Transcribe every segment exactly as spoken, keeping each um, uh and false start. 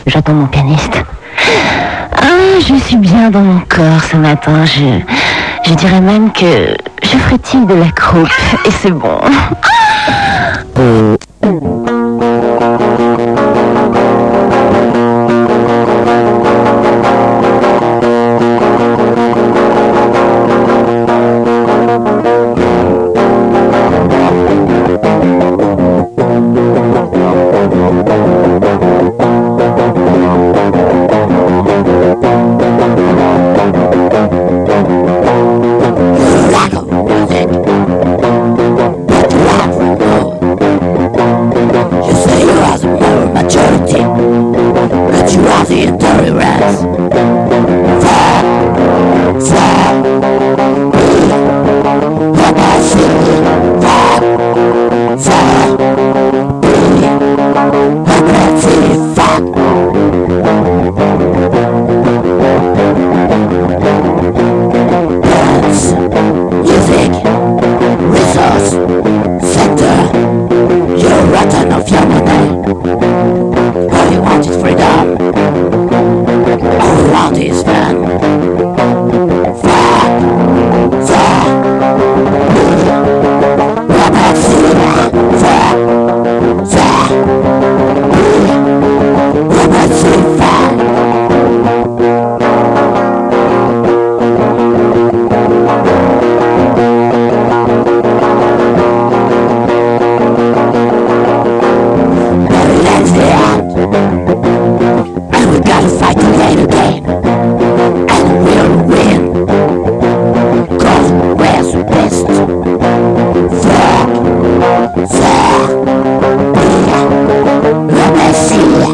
J'attends mon pianiste. Ah, je suis bien dans mon corps ce matin. Je, je dirais même que je frétille de la croupe et c'est bon.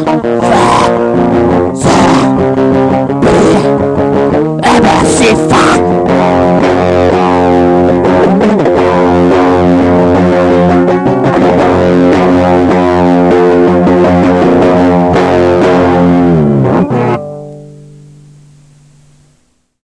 C'est fun.